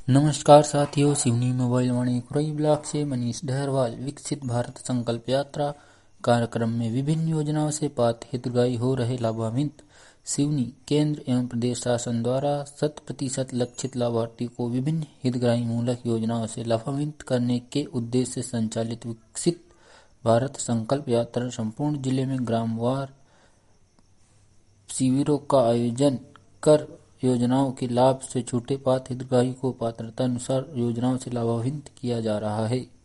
नमस्कार साथियों, Seoni mobile Vaani Khurai block से मनीष डहरवाल। विकसित भारत संकल्प यात्रा कार्यक्रम में विभिन्न योजनाओं से पात्र हितग्राही हो रहे लाभान्वित। सिवनी केंद्र एवं प्रदेश शासन द्वारा 100% लक्षित लाभार्थी को विभिन्न हितग्राही मूलक योजनाओं से लाभान्वित करने के उद्देश्य से संचालित विकसित भारत संकल्प यात्रा संपूर्ण जिले में ग्रामवार शिविरों का आयोजन कर योजनाओं के लाभ से छूटे पात्र हितग्राही को पात्रता अनुसार योजनाओं से लाभान्वित किया जा रहा है।